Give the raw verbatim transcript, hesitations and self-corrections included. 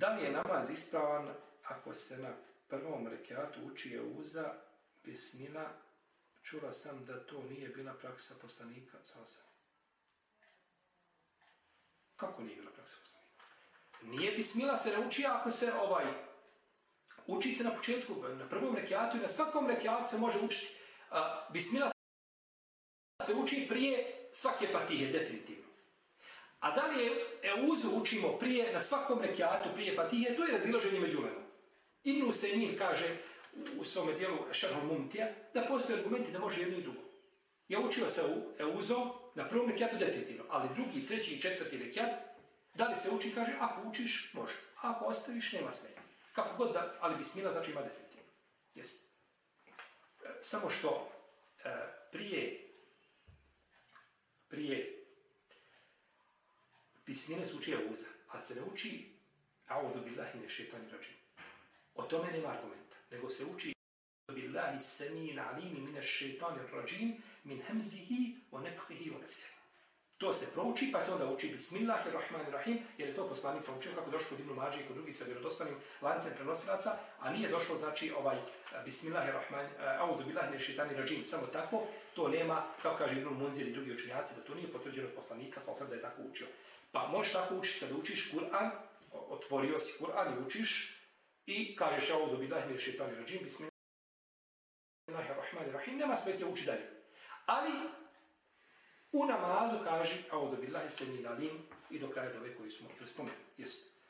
Da li je namaz ispravan ako se na prvom rekiatu uči euza, bismila? Čula sam da to nije bila praksa poslanika. Kako nije bila praksa poslanika? Nije bismila se ne uči ako se ovaj uči se na početku, na prvom rekiatu i na svakom rekiatu se može učiti. A, bismila se uči prije svake fatihe, definitivno. A da li je euzu učimo prije, na svakom rekiatu prije fatihe, to je razilaženje među ulemom. Ibn Usejmin kaže u svome dijelu Šerhul Mumtija da postoje argumenti da može jedno i drugo. Ja učio se u euzom na prvom rekiatu definitivno, ali drugi, treći i četvrti rekiat, da li se uči, kaže, ako učiš, može. A ako ostaviš, nema smetnje. Kako god da, ali bismila znači ima definitivno. Jest. E, samo što e, prije prije bismile se uči euza, ali se ne uči a'udhu billahi minash shaitani rajim. O tome nema argumenta, nego se uči a'udhu billahi as-sami'il 'alim minash shaitani rajim min hamzihi wa nafthihi wa nafthihi. To se prouči, pa se onda uči Bismillahirrahmanirrahim, jer je to poslanik sam učio kako došlo kod Ibnu Mađe i kod drugih sa vjerodostojnim lancem prenosilaca, a nije došlo, znači, ovaj Bismillahirrahmanirrahim, a'udhu billahi minash shaitani rajim, samo tako, to nema, kao kaže Ibn Munzir i drugi učenjaci, da to nije potvrđeno od poslanika, sam sam da je tako učio. Pa možeš tako učiti kada učiš Kur'an, otvorio si Kur'an i učiš, i kažeš a'udhu billahi minash shaitani rajim, Bismillahirrahmanirrahim, nema smetnje uči dalje. Ali u namazu kaži a'udhu billahi sami'il alim i do kraja dove koju smo htjeli spomenuti. Jest.